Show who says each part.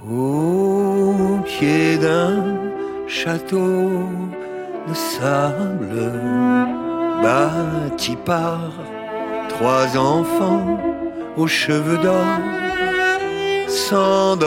Speaker 1: Au pied d'un château de sable bâti par trois enfants aux cheveux d'or s'endorment.